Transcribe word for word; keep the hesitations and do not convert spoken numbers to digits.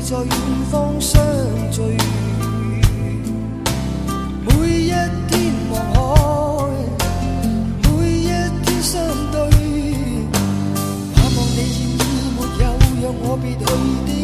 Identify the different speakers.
Speaker 1: 在远方相聚。每一天望海，每一天相对，盼望你愿意没有让我别去的